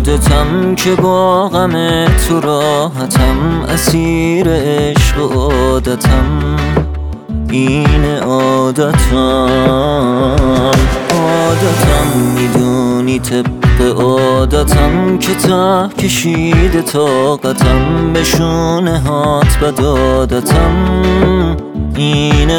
خودتم که با غم تو راحتم، اسیر عشق و عادتم، این عادتم میدونی طبق عادتم که ته کشیده طاقتم، به شونه هات بد عادتم، این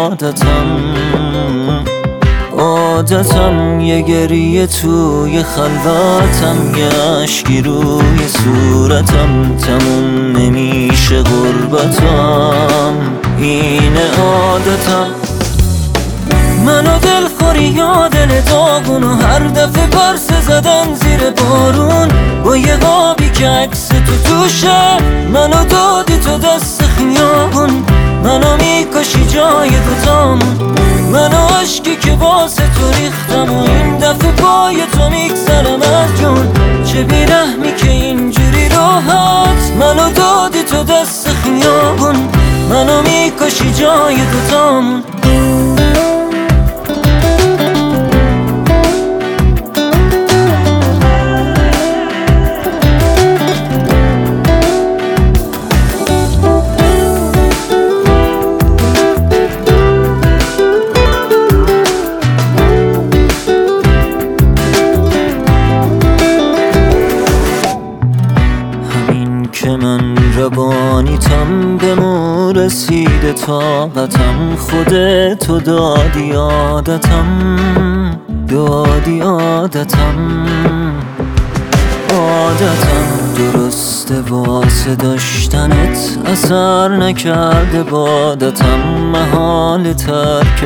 عادتم یه گریه توی خلوتم، یه اشکی روی صورتم، تموم نمیشه غربتم، این عادتم. منو دلخوری یا دل داغون و هر دفعه پرسه زدن زیر بارون، با یه قابی که عکس تو توشه منو دادی تو دست خیابون، منو میکشی جای دوتامون، منو عشقی که واسه تو ریختم و این دفعه پای تو میگذرم از جون، چه بیرحمی که اینجوری راحت منو دادی تو دست خیابون، منو میکشی جای دوتامون. که من روانیتم به مو رسیده طاقتم، خودتو دادی عادتم، درسته واسه داشتنت اثر نکرده بادتم، محال ترک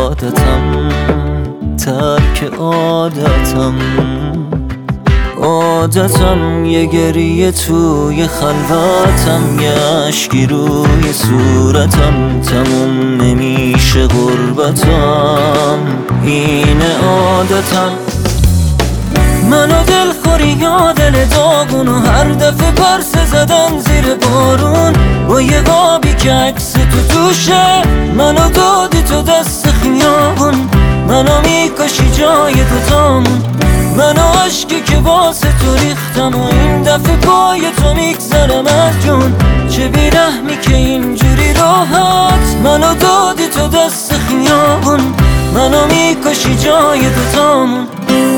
عادتم یه گریه توی خلوتم، یه اشکی روی صورتم، تموم نمیشه غربتم، این عادتم. منو دلخوری یا دل داغون و هر دفعه پرسه زدن زیر بارون، با یه قابی که عکس تو توشه منو دادی تو دست خیابون، منو میکشی جای دوتامون، منو عشقی که واسه تو ریختم و این دفعه پای تو میگذرم از جون، چه بیرحمی که اینجوری راحت منو دادی تو دست خیابون، منو میکشی جای دوتامون.